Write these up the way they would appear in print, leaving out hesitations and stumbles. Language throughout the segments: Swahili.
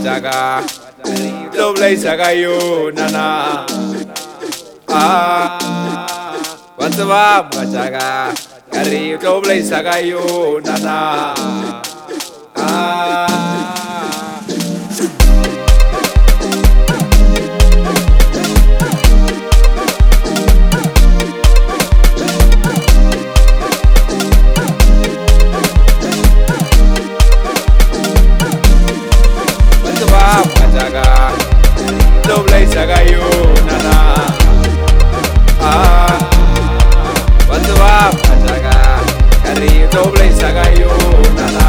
Mataga, Doble Sagayo, Nana. What's up, Mataga? Carry Doble Sagayo, Nana. Mataga, Doble Sagayo, Nana. What's up, Mataga? Carry Doble Sagayo, Nana.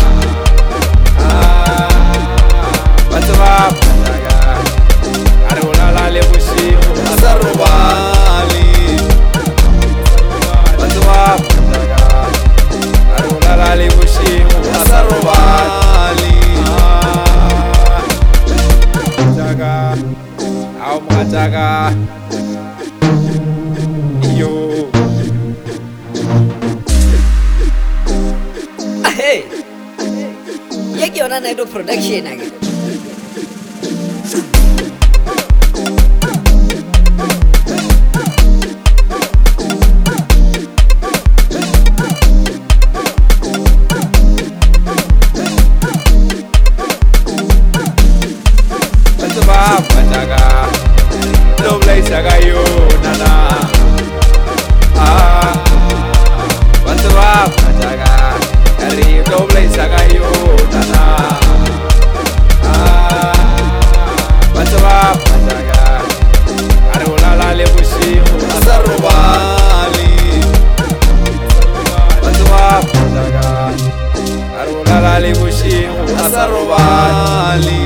What's up, Mataga? Aruna la lebushi, Asarubali. What's up, Mataga? Aruna la lebushi, Asarubali. Mataga, yo. Hey, yaki ona na do production again. Mataga, Doble Sagayo, Nana. What's up, Mataga? Carry Doble Sagayo, Nana. What's up, Mataga? Aruna la lebushi, Asarubali. What's up, Mataga? Aruna la lebushi, Asarubali.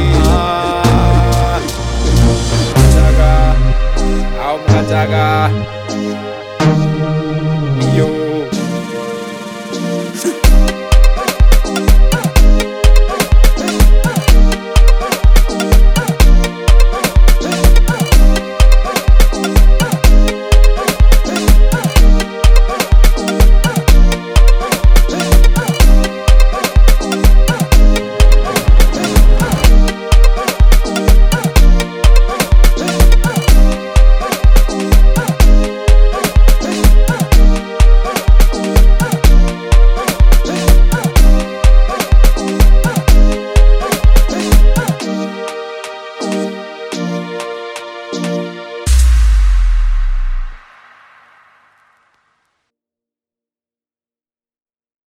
Mataga,